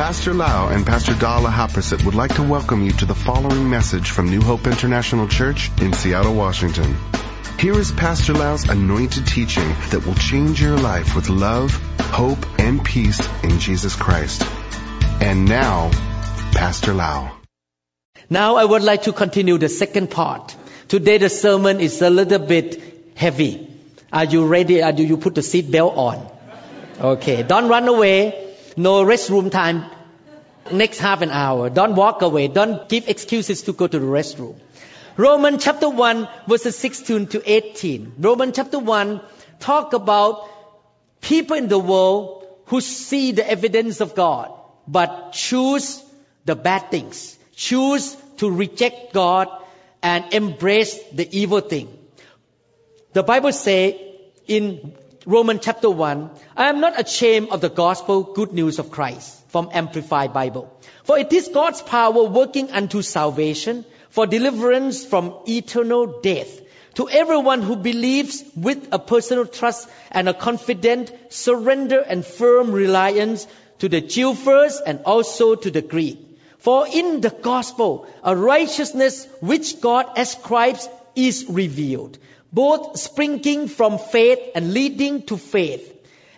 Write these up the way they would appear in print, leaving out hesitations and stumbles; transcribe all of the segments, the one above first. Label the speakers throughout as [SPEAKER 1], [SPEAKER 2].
[SPEAKER 1] Pastor Lau and Pastor Dala Haprasit would like to welcome you to the following message from New Hope International Church in Seattle, Washington. Here is Pastor Lau's anointed teaching that will change your life with love, hope, and peace in Jesus Christ. And now, Pastor Lau.
[SPEAKER 2] Now I would like to continue the second part. Today the sermon is a little bit heavy. Are you ready? Do you put the seat belt on? Okay, don't run away. No restroom time next half an hour. Don't walk away. Don't give excuses to go to the restroom. Romans chapter 1 verses 16 to 18. Romans chapter 1 talk about people in the world who see the evidence of God but choose the bad things. Choose to reject God and embrace the evil thing. The Bible says in Romans chapter 1, I am not ashamed of the gospel, good news of Christ, from Amplified Bible. For it is God's power working unto salvation, for deliverance from eternal death, to everyone who believes with a personal trust and a confident surrender and firm reliance to the Jew first and also to the Greek. For in the gospel, a righteousness which God ascribes is revealed, both springing from faith and leading to faith.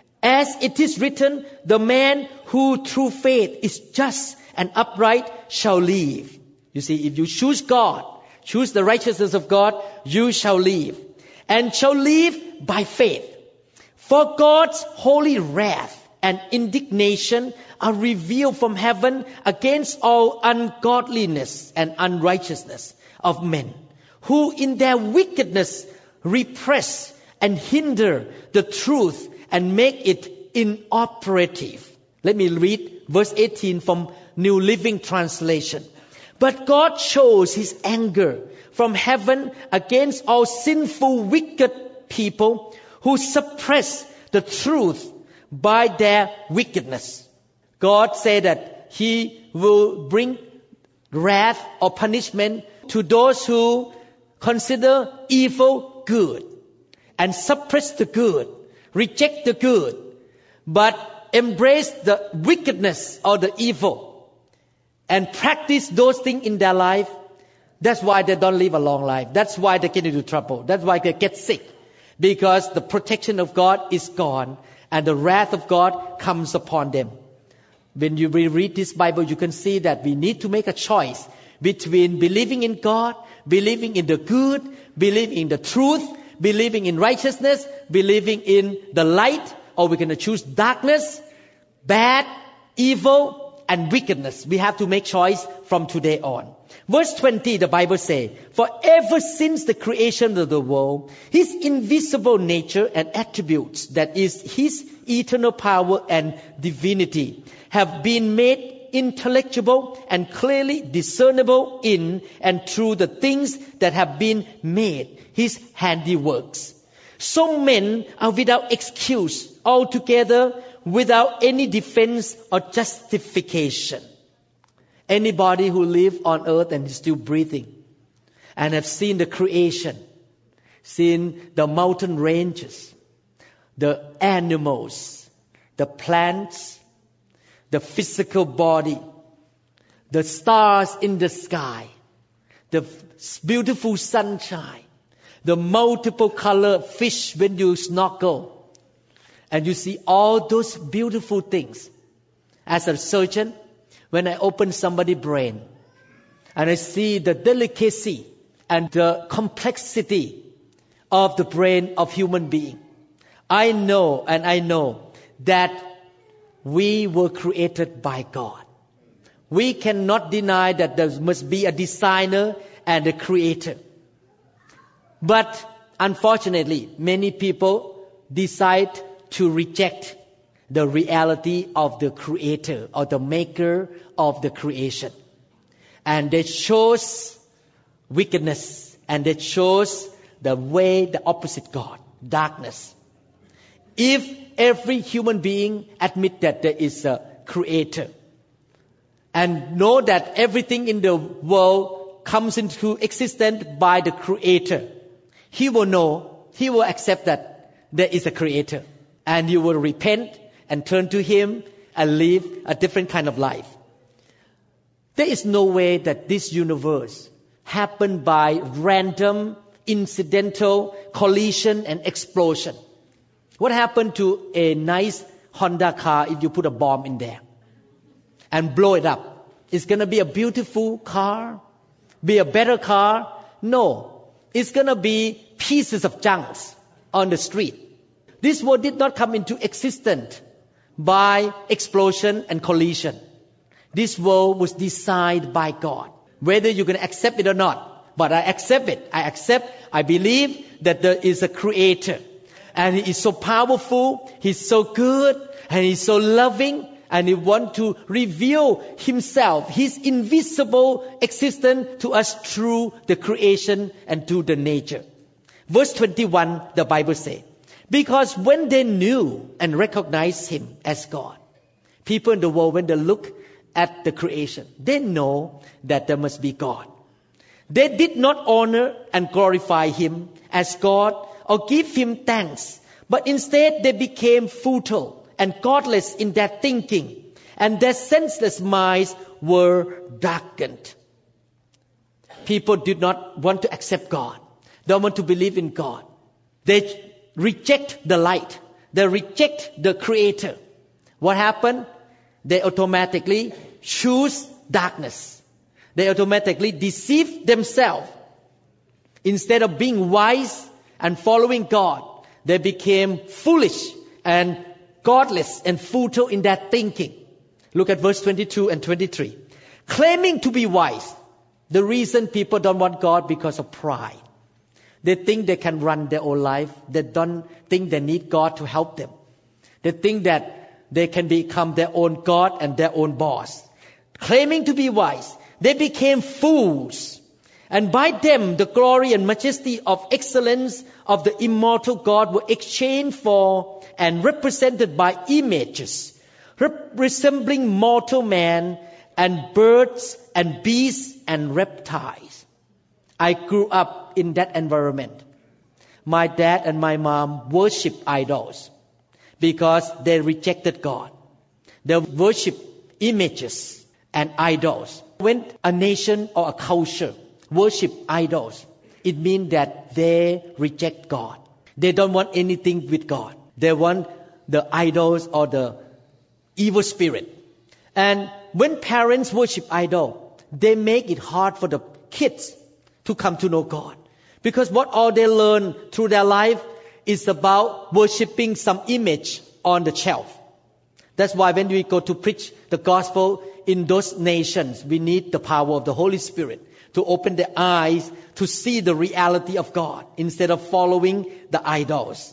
[SPEAKER 2] As it is written, the man who through faith is just and upright shall live. You see, if you choose God, choose the righteousness of God, you shall live. And shall live by faith. For God's holy wrath and indignation are revealed from heaven against all ungodliness and unrighteousness of men, who in their wickedness repress and hinder the truth and make it inoperative. Let me read verse 18 from New Living Translation. But God shows His anger from heaven against all sinful, wicked people who suppress the truth by their wickedness. God said that He will bring wrath or punishment to those who consider evil good and suppress the good, reject the good, but embrace the wickedness or the evil and practice those things in their life. That's why they don't live a long life. That's why they get into trouble. That's why they get sick. Because the protection of God is gone and the wrath of God comes upon them. When you read this Bible, you can see that we need to make a choice between believing in God, believing in the good, believing in the truth, believing in righteousness, believing in the light, or we're going to choose darkness, bad, evil, and wickedness. We have to make choice from today on. Verse 20, the Bible says, for ever since the creation of the world, His invisible nature and attributes, that is His eternal power and divinity, have been made intelligible and clearly discernible in and through the things that have been made, His handiworks. So men are without excuse, altogether without any defense or justification. Anybody who lives on earth and is still breathing and have seen the creation, seen the mountain ranges, the animals, the plants, the physical body, the stars in the sky, the beautiful sunshine, the multiple color fish when you snorkel, and you see all those beautiful things. As a surgeon, when I open somebody's brain and I see the delicacy and the complexity of the brain of human being, I know that we were created by God. We cannot deny that there must be a designer and a creator. But unfortunately, many people decide to reject the reality of the creator or the maker of the creation. And they chose wickedness and they chose the way, the opposite God, darkness. If every human being admit that there is a creator and know that everything in the world comes into existence by the creator, he will know, he will accept that there is a creator, and you will repent and turn to Him and live a different kind of life. There is no way that this universe happened by random, incidental collision and explosion. What happened to a nice Honda car if you put a bomb in there and blow it up? It's going to be a beautiful car, be a better car? No. It's going to be pieces of junks on the street. This world did not come into existence by explosion and collision. This world was designed by God. Whether you're going to accept it or not, but I accept it. I believe that there is a creator. And He is so powerful, He's so good, and He's so loving, and He wants to reveal Himself, His invisible existence to us through the creation and through the nature. Verse 21, the Bible says, because when they knew and recognized Him as God, people in the world, when they look at the creation, they know that there must be God. They did not honor and glorify Him as God or give Him thanks, but instead they became futile and godless in their thinking, and their senseless minds were darkened. People did not want to accept God. They don't want to believe in God. They reject the light. They reject the Creator. What happened? They automatically choose darkness. They automatically deceive themselves. Instead of being wise and following God, they became foolish and godless and futile in their thinking. Look at verse 22 and 23. Claiming to be wise. The reason people don't want God because of pride. They think they can run their own life. They don't think they need God to help them. They think that they can become their own God and their own boss. Claiming to be wise, they became fools. And by them, the glory and majesty of excellence of the immortal God were exchanged for and represented by images, resembling mortal man and birds and beasts and reptiles. I grew up in that environment. My dad and my mom worshiped idols because they rejected God. They worshiped images and idols. When a nation or a culture worship idols, it means that they reject God. They don't want anything with God. They want the idols or the evil spirit. And when parents worship idol, they make it hard for the kids to come to know God. Because what all they learn through their life is about worshiping some image on the shelf. That's why when we go to preach the gospel in those nations, we need the power of the Holy Spirit to open their eyes to see the reality of God instead of following the idols.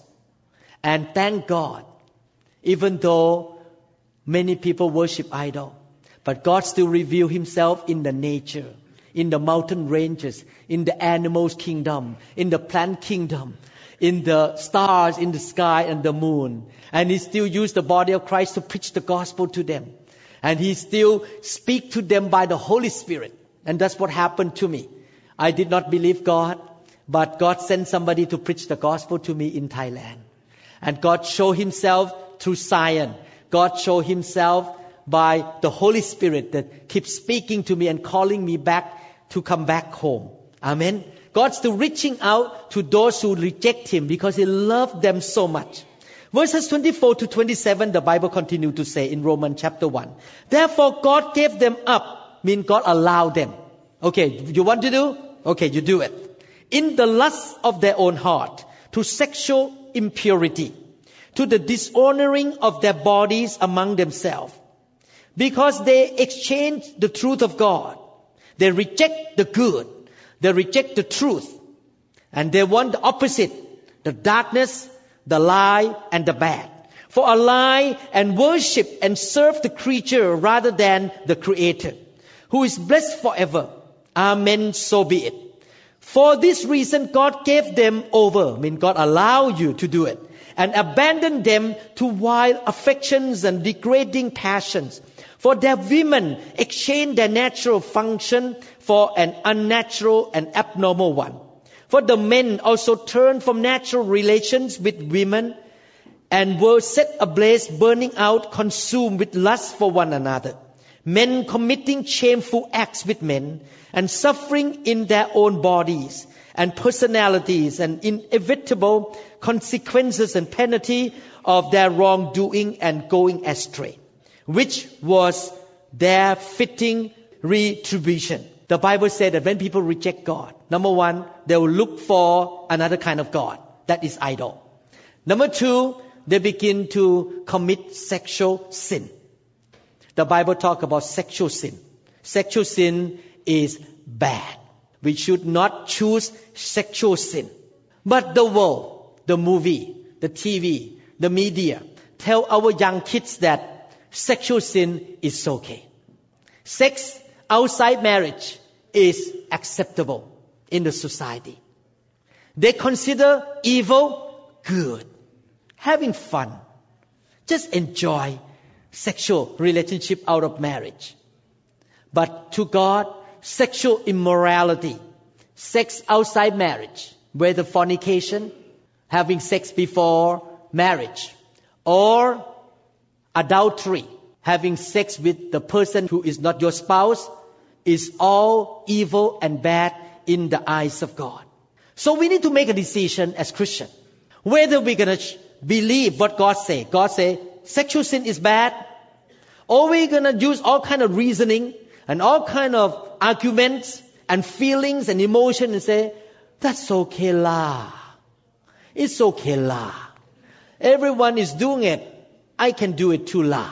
[SPEAKER 2] And thank God, even though many people worship idol, but God still reveals Himself in the nature, in the mountain ranges, in the animals kingdom, in the plant kingdom, in the stars in the sky and the moon. And He still used the body of Christ to preach the gospel to them. And He still speaks to them by the Holy Spirit. And that's what happened to me. I did not believe God, but God sent somebody to preach the gospel to me in Thailand. And God showed Himself through Zion. God showed Himself by the Holy Spirit that keeps speaking to me and calling me back to come back home. Amen. God's still reaching out to those who reject Him because He loved them so much. Verses 24 to 27, the Bible continues to say in Romans chapter 1. Therefore God gave them up, means God allowed them. Okay, you want to do? Okay, you do it. In the lust of their own heart, to sexual impurity, to the dishonoring of their bodies among themselves. Because they exchange the truth of God. They reject the good. They reject the truth. And they want the opposite, the darkness, the lie, and the bad. For a lie and worship and serve the creature rather than the Creator, who is blessed forever. Amen, so be it. For this reason, God gave them over, means God allowed you to do it, and abandoned them to wild affections and degrading passions. For their women exchanged their natural function for an unnatural and abnormal one. For the men also turned from natural relations with women and were set ablaze, burning out, consumed with lust for one another. Men committing shameful acts with men, and suffering in their own bodies and personalities, and inevitable consequences and penalty of their wrongdoing and going astray, which was their fitting retribution. The Bible said that when people reject God, number one, they will look for another kind of God, that is idol. Number two, they begin to commit sexual sin. The Bible talks about sexual sin. Sexual sin is bad. We should not choose sexual sin. But the world, the movie, the TV, the media tell our young kids that sexual sin is okay. Sex outside marriage is acceptable in the society. They consider evil good. Having fun. Just enjoy sexual relationship out of marriage. But to God, sexual immorality, sex outside marriage, whether fornication, having sex before marriage, or adultery, having sex with the person who is not your spouse, is all evil and bad in the eyes of God. So we need to make a decision as Christians, whether we're going to believe what God say. God say sexual sin is bad, or we're going to use all kind of reasoning and all kind of arguments and feelings and emotion and say, that's okay lah. It's okay lah. Everyone is doing it. I can do it too lah.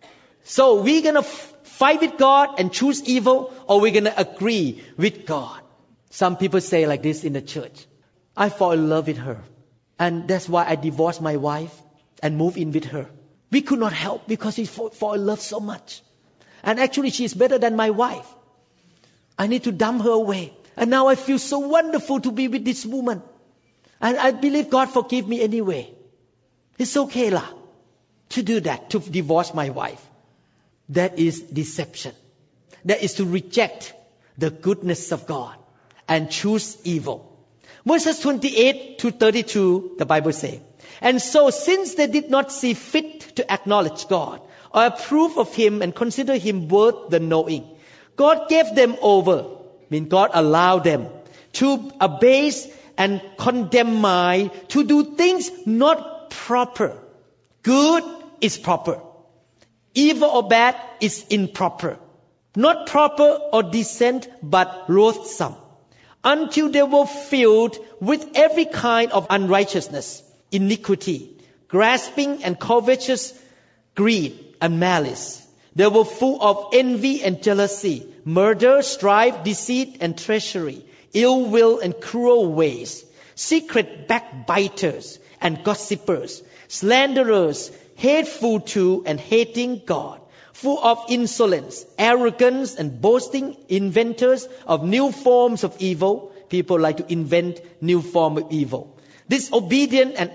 [SPEAKER 2] So we're going to fight with God and choose evil, or we're going to agree with God. Some people say like this in the church. I fall in love with her. And that's why I divorced my wife and moved in with her. We could not help because we fall in love so much. And actually she is better than my wife. I need to dump her away. And now I feel so wonderful to be with this woman. And I believe God forgive me anyway. It's okay lah to do that, to divorce my wife. That is deception. That is to reject the goodness of God and choose evil. Verses 28 to 32, the Bible says, and so since they did not see fit to acknowledge God or approve of Him and consider Him worth the knowing, God gave them over, God allowed them to abase and condemn mind, to do things not proper. Good is proper. Evil or bad is improper. Not proper or decent, but loathsome. Until they were filled with every kind of unrighteousness, iniquity, grasping and covetous greed and malice. They were full of envy and jealousy, murder, strife, deceit and treachery, ill will and cruel ways, secret backbiters and gossipers, slanderers, hateful to and hating God, full of insolence, arrogance and boasting, inventors of new forms of evil. People like to invent new form of evil. Disobedient and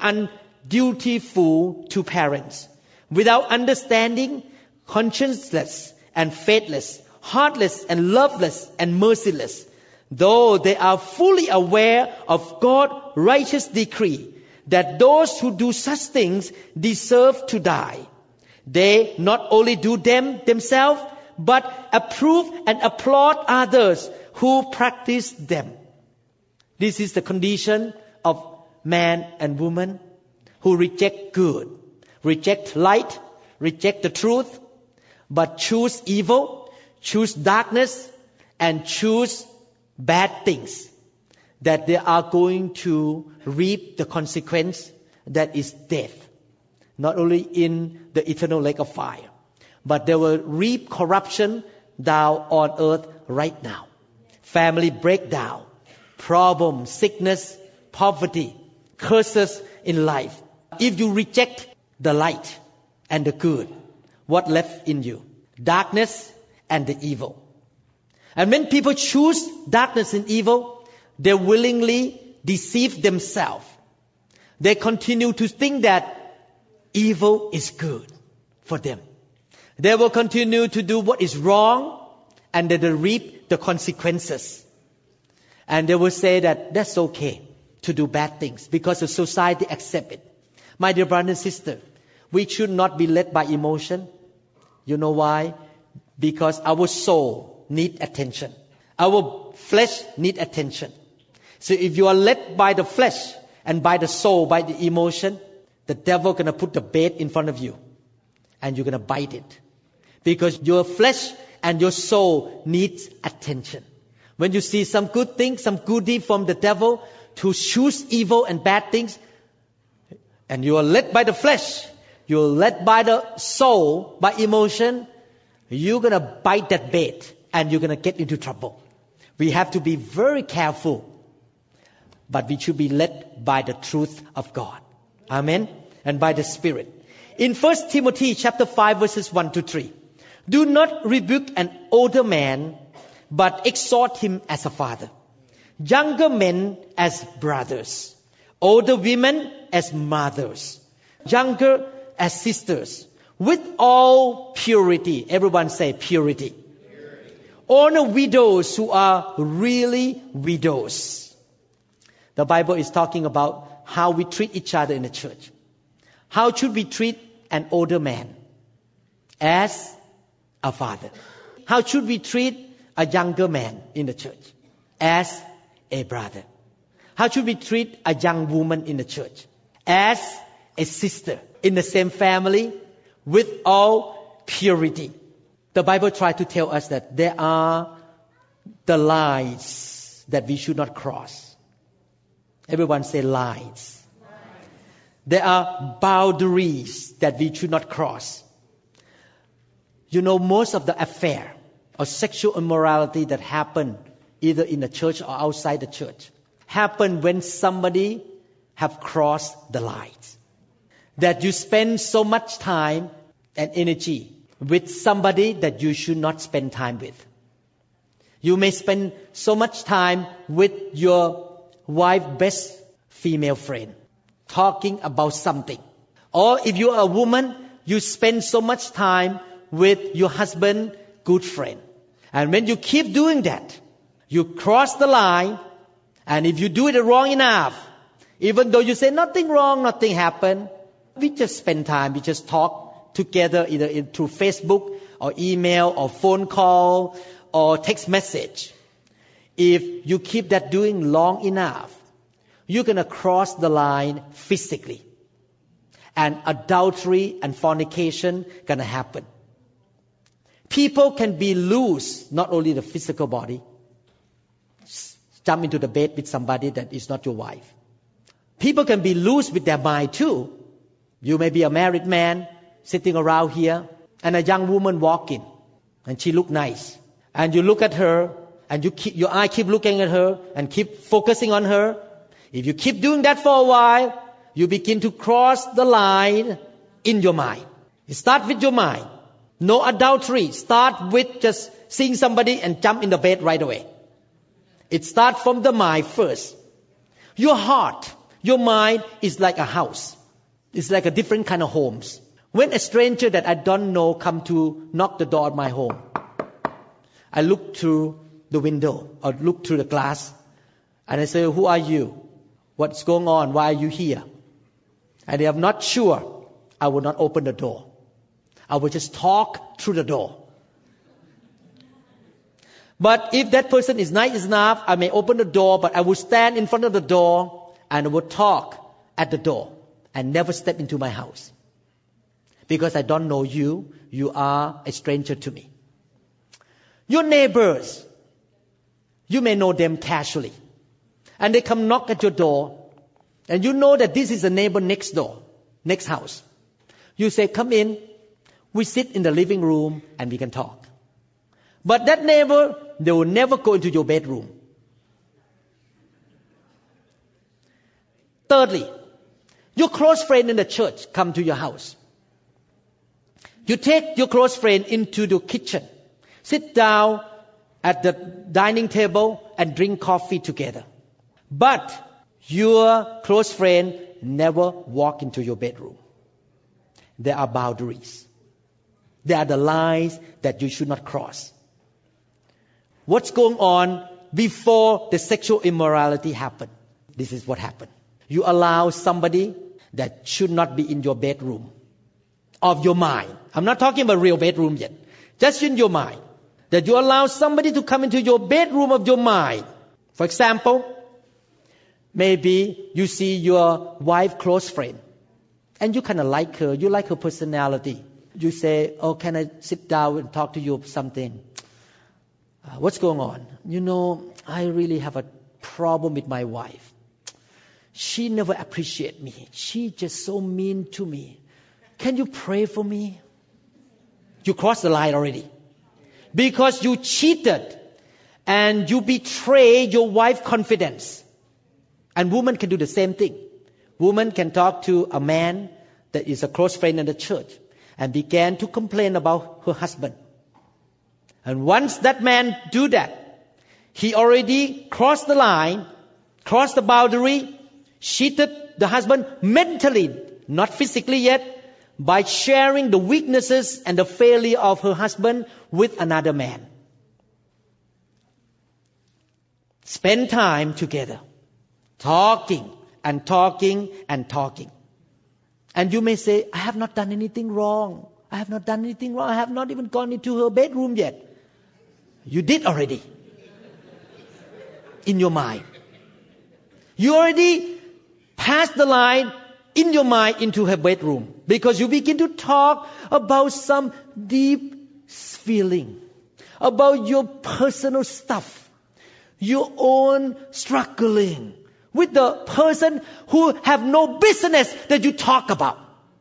[SPEAKER 2] undutiful to parents, without understanding, conscienceless and faithless, heartless and loveless and merciless, though they are fully aware of God's righteous decree that those who do such things deserve to die. They not only do them themselves, but approve and applaud others who practice them. This is the condition of man and woman who reject good, reject light, reject the truth, but choose evil, choose darkness, and choose bad things, that they are going to reap the consequence that is death. Not only in the eternal lake of fire, but they will reap corruption down on earth right now. Family breakdown, problem, sickness, poverty, curses in life. If you reject the light and the good, what left in you? Darkness and the evil. And when people choose darkness and evil, they willingly deceive themselves. They continue to think that evil is good for them. They will continue to do what is wrong, and they will reap the consequences. And they will say that that's okay to do bad things because the society accepts it. My dear brother and sister, we should not be led by emotion. You know why? Because our soul needs attention. Our flesh needs attention. So if you are led by the flesh and by the soul, by the emotion, the devil going to put the bait in front of you and you're going to bite it. Because your flesh and your soul needs attention. When you see some good thing, some goodie from the devil to choose evil and bad things, and you are led by the flesh, you're led by the soul, by emotion, you're going to bite that bait and you're going to get into trouble. We have to be very careful. But we should be led by the truth of God. Amen. And by the Spirit. In 1 Timothy chapter 5 verses 1 to 3. Do not rebuke an older man, but exhort him as a father. Younger men as brothers. Older women as mothers. Younger as sisters. With all purity. Everyone say purity. Honor widows who are really widows. The Bible is talking about how we treat each other in the church. How should we treat an older man? As a father. How should we treat a younger man in the church? As a brother. How should we treat a young woman in the church? As a sister in the same family with all purity. The Bible tries to tell us that there are the lines that we should not cross. Everyone say lines. There are boundaries that we should not cross. You know, most of the affair or sexual immorality that happen either in the church or outside the church happen when somebody have crossed the lines. That you spend so much time and energy with somebody that you should not spend time with. You may spend so much time with your wife, best female friend, talking about something. Or if you are a woman, you spend so much time with your husband, good friend. And when you keep doing that, you cross the line. And if you do it wrong enough, even though you say nothing wrong, nothing happened, we just spend time, we just talk together either through Facebook or email or phone call or text message. If you keep that doing long enough, you're going to cross the line physically. And adultery and fornication going to happen. People can be loose, not only the physical body. Jump into the bed with somebody that is not your wife. People can be loose with their mind too. You may be a married man sitting around here and a young woman walking and she look nice. And you look at her and your eye keep looking at her and keep focusing on her. If you keep doing that for a while, you begin to cross the line in your mind. You start with your mind. No adultery. Start with just seeing somebody and jump in the bed right away. It starts from the mind first. Your heart, your mind is like a house. It's like a different kind of homes. When a stranger that I don't know come to knock the door at my home, I look through the window or look through the glass and I say, who are you? What's going on? Why are you here? And if I'm not sure, I will not open the door. I will just talk through the door. But if that person is nice enough, I may open the door, but I will stand in front of the door and I will talk at the door and never step into my house. Because I don't know you, you are a stranger to me. Your neighbors, you may know them casually. And they come knock at your door. And you know that this is the neighbor next door, next house. You say, come in. We sit in the living room and we can talk. But that neighbor, they will never go into your bedroom. Thirdly, your close friend in the church come to your house. You take your close friend into the kitchen. Sit down at the dining table and drink coffee together. But your close friend never walk into your bedroom. There are boundaries. There are the lines that you should not cross. What's going on before the sexual immorality happened? This is what happened. You allow somebody that should not be in your bedroom of your mind. I'm not talking about real bedroom yet. Just in your mind. That you allow somebody to come into your bedroom of your mind. For example, maybe you see your wife's close friend and you kind of like her. You like her personality. You say, oh, can I sit down and talk to you about something? What's going on? You know, I really have a problem with my wife. She never appreciates me. She's just so mean to me. Can you pray for me? You crossed the line already. Because you cheated and you betrayed your wife's confidence. And women can do the same thing. Women can talk to a man that is a close friend in the church and began to complain about her husband. And once that man do that, he already crossed the line, crossed the boundary, cheated the husband mentally, not physically yet, by sharing the weaknesses and the failure of her husband with another man. Spend time together, talking and talking and talking. And you may say, I have not done anything wrong. I have not done anything wrong. I have not even gone into her bedroom yet. You did already. In your mind. You already passed the line in your mind into her bedroom. Because you begin to talk about some deep feeling. About your personal stuff. Your own struggling. With the person who have no business that you talk about.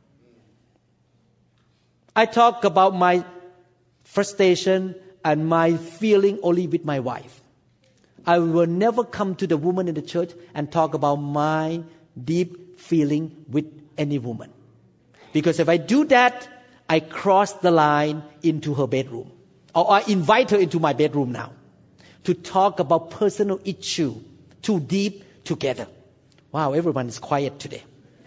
[SPEAKER 2] I talk about my frustration and my feeling only with my wife. I will never come to the woman in the church and talk about my deep feeling with any woman. Because if I do that, I cross the line into her bedroom. Or I invite her into my bedroom now to talk about personal issue, too deep together. Wow, everyone is quiet today.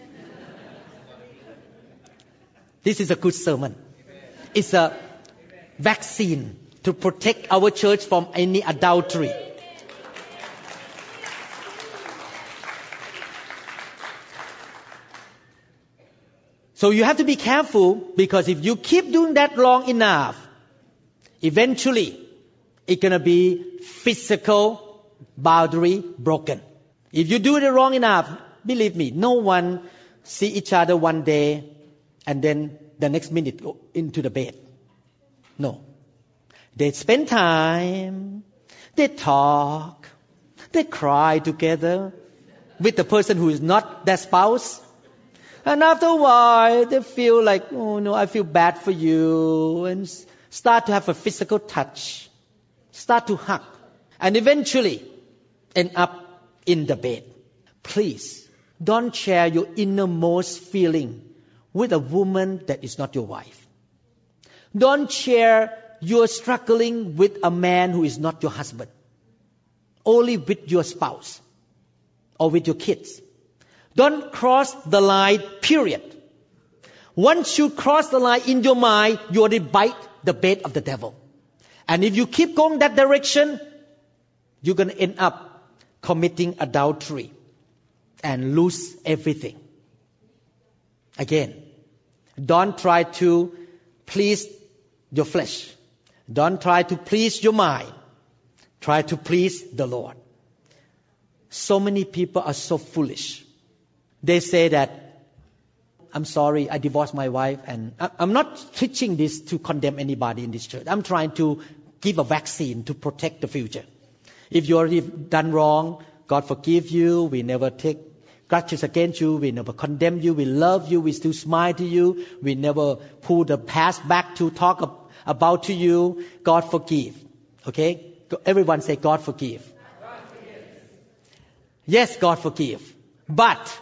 [SPEAKER 2] This is a good sermon. It's a vaccine to protect our church from any adultery. So you have to be careful, because if you keep doing that long enough, eventually it's going to be physical boundary broken. If you do it wrong enough, believe me, no one see each other one day and then the next minute go into the bed. No. They spend time, they talk, they cry together with the person who is not their spouse. And after a while, they feel like, oh no, I feel bad for you. And start to have a physical touch. Start to hug. And eventually end up in the bed. Please, don't share your innermost feeling with a woman that is not your wife. Don't share your struggling with a man who is not your husband. Only with your spouse or with your kids. Don't cross the line, period. Once you cross the line in your mind, you already bite the bait of the devil. And if you keep going that direction, you're going to end up committing adultery and lose everything. Again, don't try to please your flesh. Don't try to please your mind. Try to please the Lord. So many people are so foolish. They say that, I'm sorry, I divorced my wife. And I'm not teaching this to condemn anybody in this church. I'm trying to give a vaccine to protect the future. If you already done wrong, God forgive you. We never take grudges against you. We never condemn you. We love you. We still smile to you. We never pull the past back to talk about to you. God forgive. Okay? Everyone say, God forgive. God forgive. Yes, God forgive. But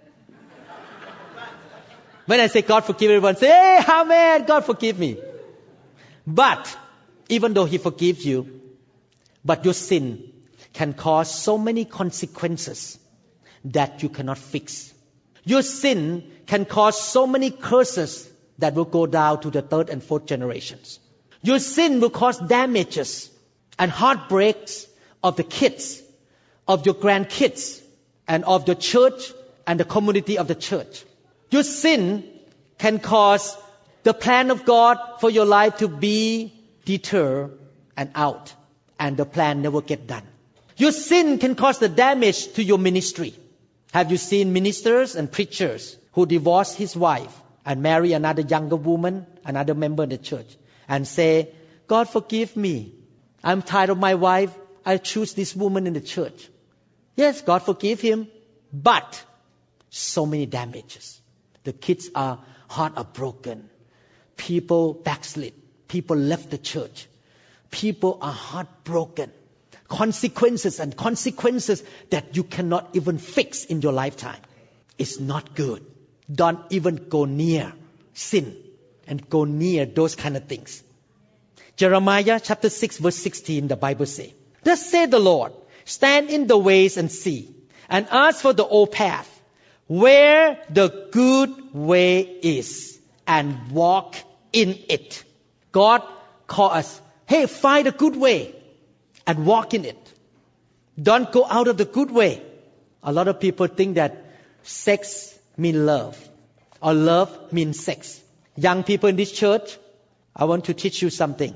[SPEAKER 2] when I say God forgive, everyone say, hey, amen, God forgive me. But even though He forgives you, but your sin can cause so many consequences that you cannot fix. Your sin can cause so many curses that will go down to the third and fourth generations. Your sin will cause damages and heartbreaks of the kids, of your grandkids, and of the church and the community of the church. Your sin can cause the plan of God for your life to be deterred and out, and the plan never get done. Your sin can cause the damage to your ministry. Have you seen ministers and preachers who divorce his wife and marry another younger woman, another member of the church, and say, God forgive me. I'm tired of my wife. I choose this woman in the church. Yes, God forgive him, but so many damages. The kids' heart are broken. People backslid. People left the church. People are heartbroken. Consequences that you cannot even fix in your lifetime. It's not good. Don't even go near sin and go near those kind of things. Jeremiah chapter 6 verse 16, the Bible says, Thus saith the Lord, stand in the ways and see, and ask for the old path, where the good way is, and walk in it. God call us, hey, find a good way and walk in it. Don't go out of the good way. A lot of people think that sex means love, or love means sex. Young people in this church, I want to teach you something.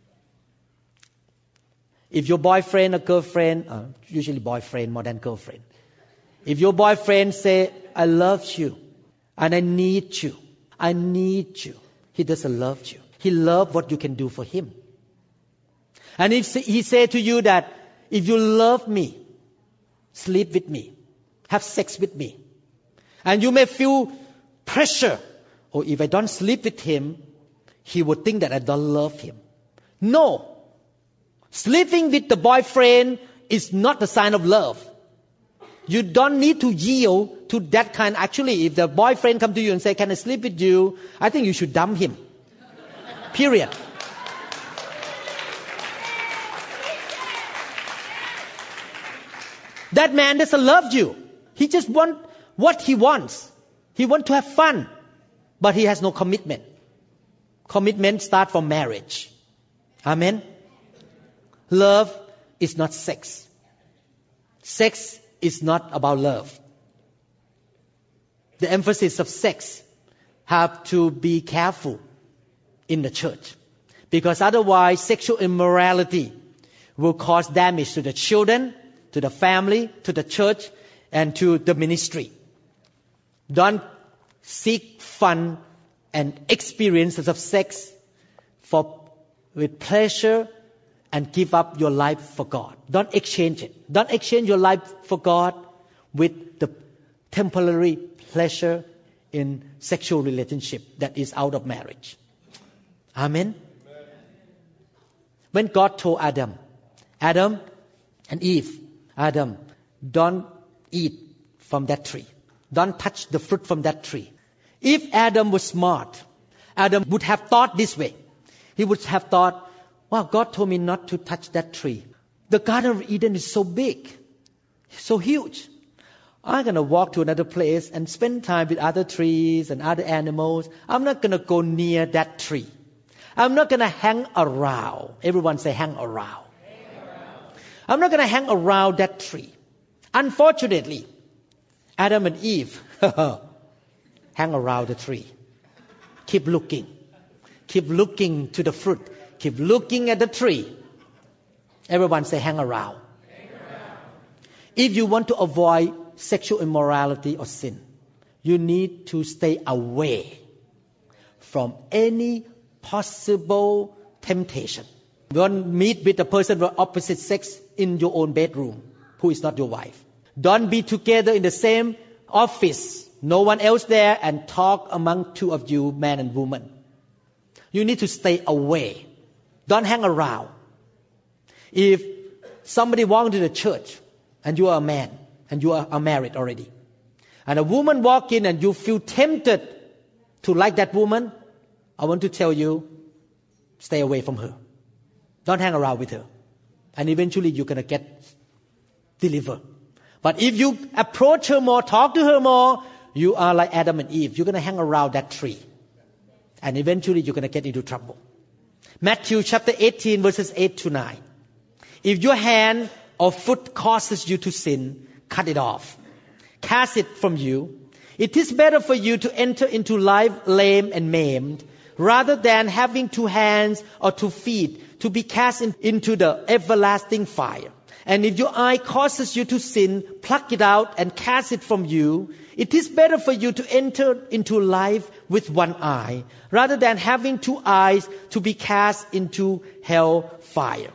[SPEAKER 2] If your boyfriend or girlfriend, usually boyfriend more than girlfriend, if your boyfriend say, I love you and I need you, he doesn't love you. He loves what you can do for him. And if he say to you that, if you love me, sleep with me, have sex with me, and you may feel pressure, or if I don't sleep with him, he would think that I don't love him. No. Sleeping with the boyfriend is not a sign of love. You don't need to yield to that kind. Actually, if the boyfriend come to you and say, can I sleep with you? I think you should dump him. Period. That man doesn't love you. He just wants what he wants. He wants to have fun, but he has no commitment. Commitment starts from marriage. Amen. Love is not sex. Sex is not about love. The emphasis of sex have to be careful in the church, because otherwise sexual immorality will cause damage to the children, to the family, to the church, and to the ministry. Don't seek fun and experiences of sex with pleasure and give up your life for God. Don't exchange it. Don't exchange your life for God with the temporary pleasure in sexual relationship that is out of marriage. Amen. When God told Adam and Eve, Adam, don't eat from that tree. Don't touch the fruit from that tree. If Adam was smart, Adam would have thought this way. He would have thought, wow, God told me not to touch that tree. The Garden of Eden is so big, so huge. I'm going to walk to another place and spend time with other trees and other animals. I'm not going to go near that tree. I'm not going to hang around. Everyone say hang around. I'm not going to hang around that tree. Unfortunately, Adam and Eve hang around the tree. Keep looking to the fruit. Keep looking at the tree. Everyone say hang around. If you want to avoid sexual immorality or sin, you need to stay away from any possible temptation. Don't meet with a person of opposite sex in your own bedroom who is not your wife. Don't be together in the same office, no one else there, and talk among two of you, man and woman. You need to stay away. Don't hang around. If somebody walks into the church and you are a man and you are married already, and a woman walks in and you feel tempted to like that woman, I want to tell you, stay away from her. Don't hang around with her. And eventually you're going to get delivered. But if you approach her more, talk to her more, you are like Adam and Eve. You're going to hang around that tree. And eventually you're going to get into trouble. Matthew chapter 18 verses 8 to 9. If your hand or foot causes you to sin, cut it off. cast it from you. It is better for you to enter into life lame and maimed, rather than having 2 hands or 2 feet to be cast into the everlasting fire. And if your eye causes you to sin, pluck it out and cast it from you. It is better for you to enter into life with 1 eye, rather than having 2 eyes to be cast into hell fire.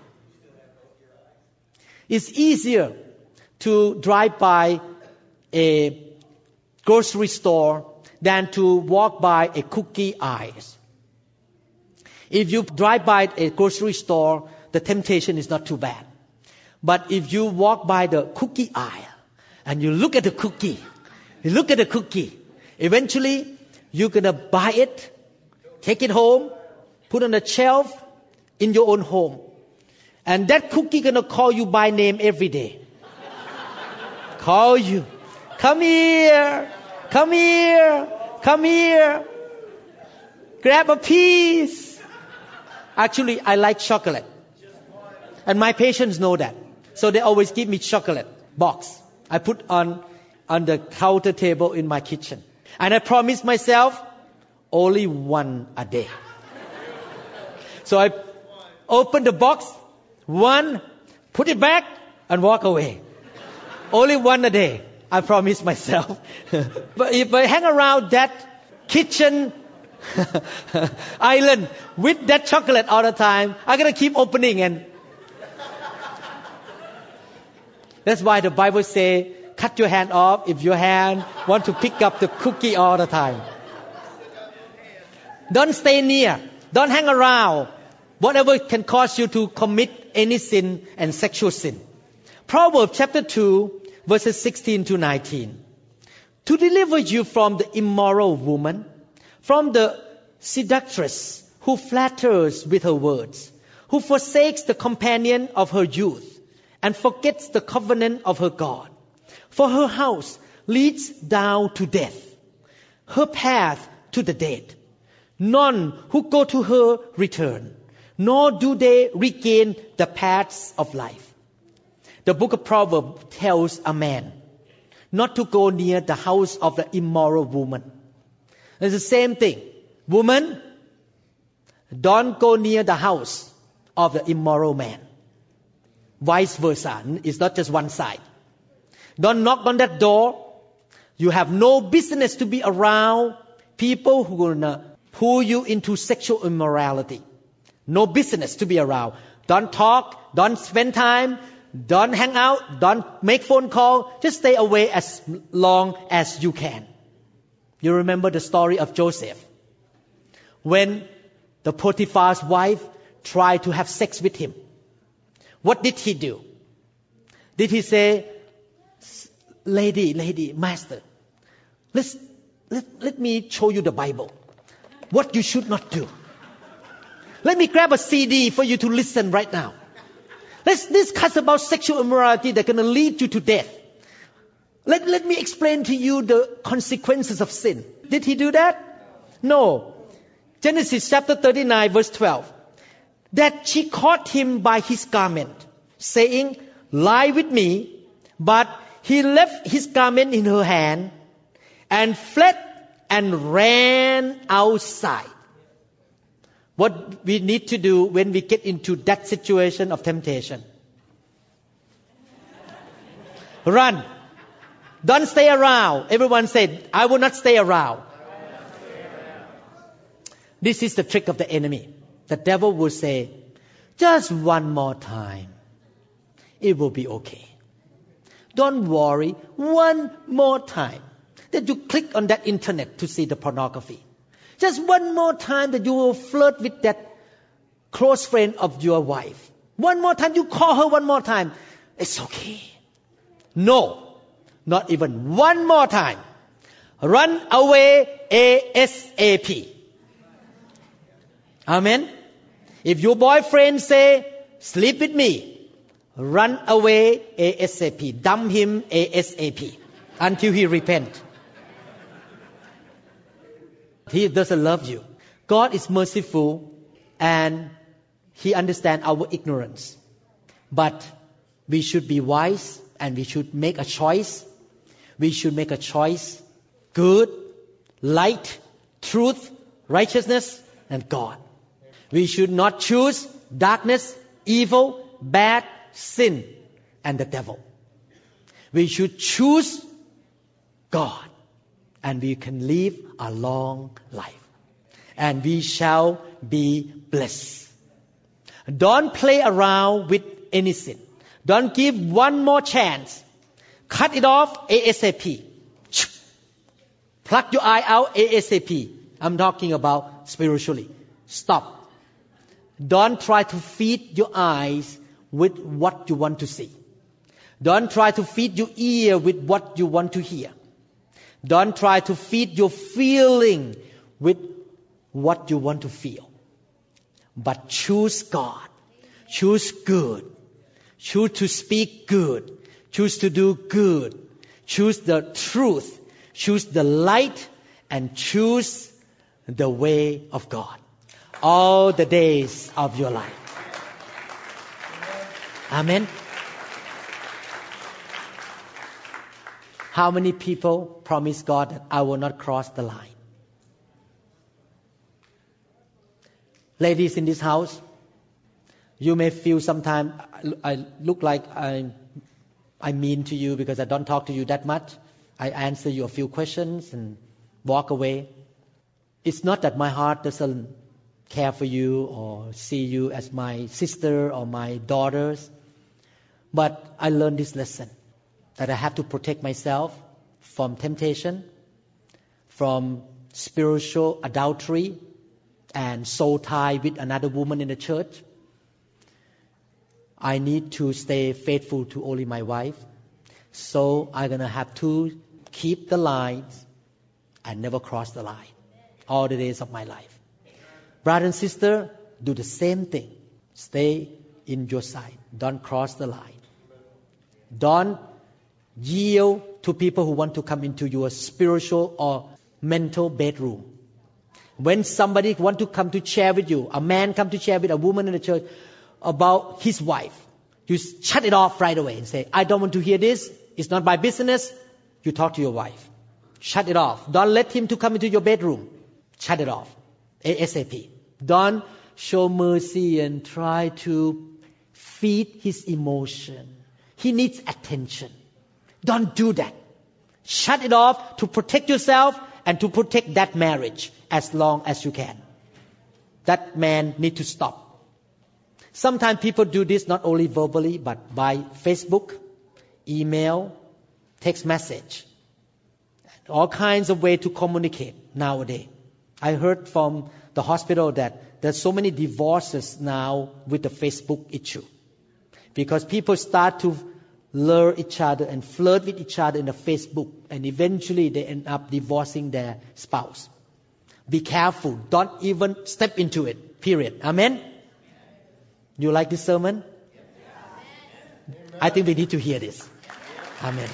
[SPEAKER 2] It's easier to drive by a grocery store than to walk by a cookie aisle. If you drive by a grocery store, the temptation is not too bad. But if you walk by the cookie aisle and you look at the cookie, eventually you're going to buy it, take it home, put on a shelf in your own home. And that cookie going to call you by name every day. Call you. Come here. Come here. Come here. Grab a piece. Actually, I like chocolate. And my patients know that. So they always give me chocolate box. I put on the counter table in my kitchen. And I promise myself, only 1 a day. So I open the box, 1, put it back, and walk away. Only 1 a day. I promise myself. But if I hang around that kitchen island with that chocolate all the time, I'm going to keep opening. And that's why the Bible says, cut your hand off if your hand want to pick up the cookie all the time. Don't stay near. Don't hang around. Whatever can cause you to commit any sin and sexual sin. Proverbs chapter 2, verses 16 to 19. To deliver you from the immoral woman, from the seductress who flatters with her words, who forsakes the companion of her youth, and forgets the covenant of her God. For her house leads down to death, her path to the dead. None who go to her return, nor do they regain the paths of life. The book of Proverbs tells a man not to go near the house of the immoral woman. It's the same thing. Woman, don't go near the house of the immoral man. Vice versa. It's not just one side. Don't knock on that door. You have no business to be around people who are going to pull you into sexual immorality. No business to be around. Don't talk. Don't spend time. Don't hang out. Don't make phone call. Just stay away as long as you can. You remember the story of Joseph. When the Potiphar's wife tried to have sex with him. What did he do? Did he say, lady, master, let me show you the Bible. What you should not do. Let me grab a CD for you to listen right now. Let's discuss about sexual immorality that's going to lead you to death. Let me explain to you the consequences of sin. Did he do that? No. Genesis chapter 39 verse 12. That she caught him by his garment, saying, lie with me. But he left his garment in her hand and fled and ran outside. What we need to do when we get into that situation of temptation? Run. Don't stay around. Everyone said, I will not stay around. This is the trick of the enemy. The devil will say, just one more time. It will be okay. Don't worry. One more time that you click on that internet to see the pornography. Just one more time that you will flirt with that close friend of your wife. One more time, you call her one more time. It's okay. No, not even one more time. Run away ASAP. Amen. If your boyfriend say, sleep with me, run away ASAP. Dump him ASAP until he repent. He doesn't love you. God is merciful and He understands our ignorance. But we should be wise and we should make a choice. We should make a choice. Good, light, truth, righteousness, and God. We should not choose darkness, evil, bad, sin, and the devil. We should choose God, and we can live a long life. And we shall be blessed. Don't play around with any sin. Don't give one more chance. Cut it off ASAP. Pluck your eye out ASAP. I'm talking about spiritually. Stop. Don't try to feed your eyes with what you want to see. Don't try to feed your ear with what you want to hear. Don't try to feed your feeling with what you want to feel. But choose God. Choose good. Choose to speak good. Choose to do good. Choose the truth. Choose the light. And choose the way of God. All the days of your life. Amen. How many people promise God that I will not cross the line? Ladies in this house, you may feel sometimes I look like I'm mean to you because I don't talk to you that much. I answer you a few questions and walk away. It's not that my heart doesn't care for you or see you as my sister or my daughters. But I learned this lesson, that I have to protect myself from temptation, from spiritual adultery, and soul tie with another woman in the church. I need to stay faithful to only my wife. So I'm going to have to keep the lines and never cross the line all the days of my life. Brother and sister, do the same thing. Stay in your side. Don't cross the line. Don't yield to people who want to come into your spiritual or mental bedroom. When somebody want to come to share with you, a man come to share with a woman in the church about his wife, you shut it off right away and say, I don't want to hear this. It's not my business. You talk to your wife. Shut it off. Don't let him to come into your bedroom. Shut it off. ASAP. Don't show mercy and try to feed his emotion. He needs attention. Don't do that. Shut it off to protect yourself and to protect that marriage as long as you can. That man needs to stop. Sometimes people do this not only verbally but by Facebook, email, text message. All kinds of ways to communicate nowadays. I heard from the hospital that there's so many divorces now with the Facebook issue. Because people start to lure each other and flirt with each other in the Facebook, and eventually they end up divorcing their spouse. Be careful. Don't even step into it. Period. Amen? You like this sermon? I think we need to hear this. Amen.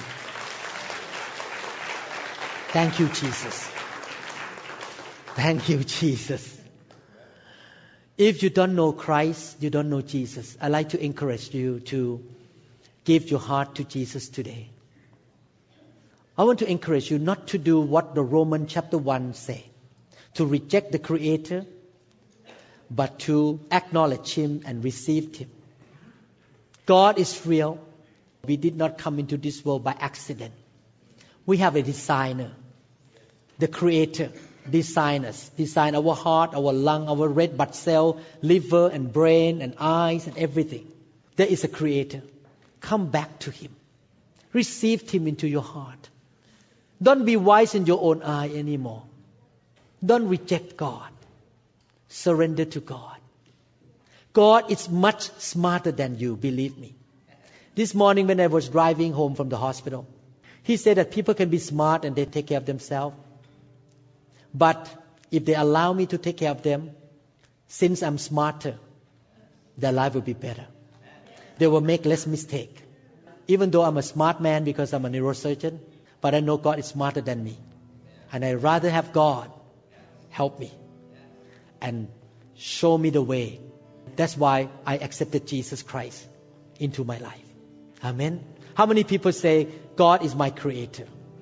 [SPEAKER 2] Thank you, Jesus. Thank you, Jesus. If you don't know Christ, you don't know Jesus, I'd like to encourage you to give your heart to Jesus today. I want to encourage you not to do what the Romans chapter 1 say, to reject the Creator, but to acknowledge Him and receive Him. God is real. We did not come into this world by accident. We have a designer, the Creator. Design our heart, our lung, our red blood cell, liver and brain and eyes and everything. There is a Creator. Come back to Him. Receive Him into your heart. Don't be wise in your own eye anymore. Don't reject God. Surrender to God. God is much smarter than you, believe me. This morning when I was driving home from the hospital, He said that people can be smart and they take care of themselves. But if they allow me to take care of them, since I'm smarter, their life will be better. They will make less mistake. Even though I'm a smart man because I'm a neurosurgeon, but I know God is smarter than me. And I'd rather have God help me and show me the way. That's why I accepted Jesus Christ into my life. Amen. How many people say, God is my Creator?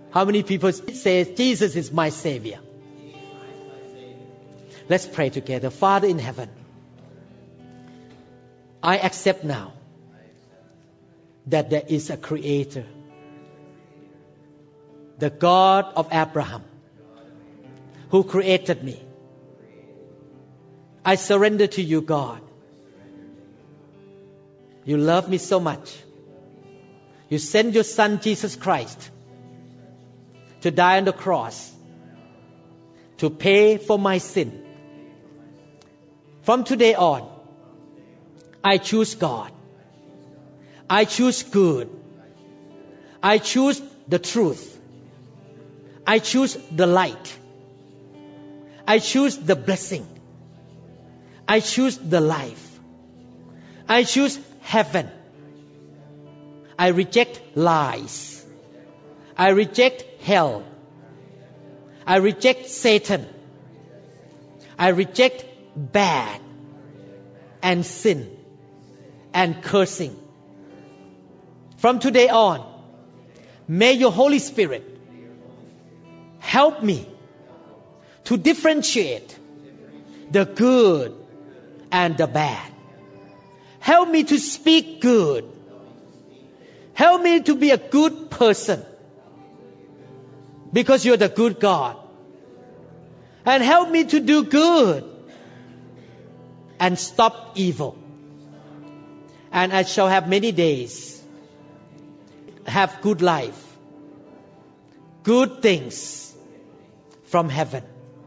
[SPEAKER 2] How many people say Jesus is my Savior? Let's pray together. Father in heaven, I accept now that there is a Creator, the God of Abraham, who created me. I surrender to you, God. You love me so much. You sent your Son, Jesus Christ, to die on the cross, to pay for my sin. From today on, I choose God. I choose good. I choose the truth. I choose the light. I choose the blessing. I choose the life. I choose heaven. I reject lies. I reject hell. I reject Satan. I reject bad and sin and cursing. From today on, may your Holy Spirit help me to differentiate the good and the bad. Help me to speak good. Help me to be a good person, because you're the good God. And help me to do good and stop evil. And I shall have many days, have good life, good things from heaven.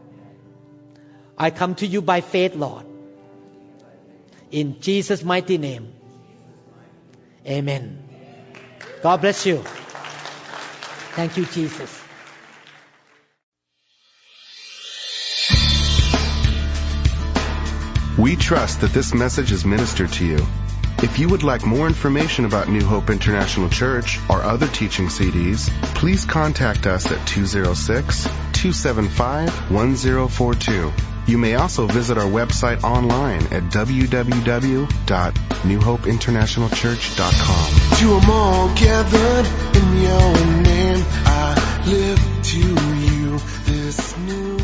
[SPEAKER 2] I come to you by faith, Lord. In Jesus' mighty name. Amen. God bless you. Thank you, Jesus.
[SPEAKER 1] We trust that this message is ministered to you. If you would like more information about New Hope International Church or other teaching CDs, please contact us at 206-275-1042. You may also visit our website online at www.newhopeinternationalchurch.com.
[SPEAKER 3] To 'em all gathered in your name, I live to you this new